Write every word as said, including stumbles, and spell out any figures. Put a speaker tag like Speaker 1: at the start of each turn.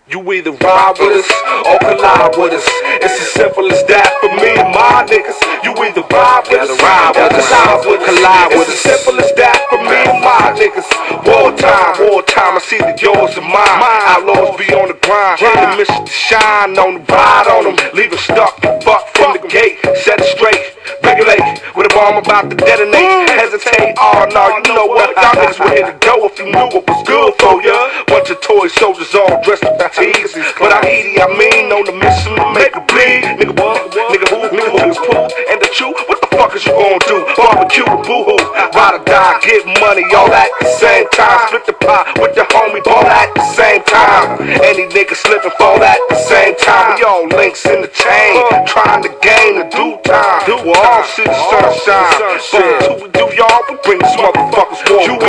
Speaker 1: You either ride with us or collide with us. It's as simple as that for me and my niggas. You either ride with us or collide with us. It's as simple as that for me and my niggas. Wartime, wartime, I see that yours and mine. Outlaws be on the grind, the mission to shine on the ride on them. Leave them stuck, fuck from the gate, set it straight. Regulate, with a bomb about to detonate. Hesitate, oh no, you know what? Y'all niggas were here to go if you knew what was good for ya. Bunch of toy soldiers all dressed up fatigues. But I eat I mean, on the mission to make it bleed. Nigga what? Nigga who? Nigga who's poo? And the chew? What the fuck is you gonna do? Barbecue, boo-hoo, ride or die, get money all at the same time. Split the pot with the homie, all at the same time. Any nigga slipping, fall at the same time. We all links in the chain, trying to gain the due time. We're all city sunshine. But until we do y'all, we bring these motherfuckers war.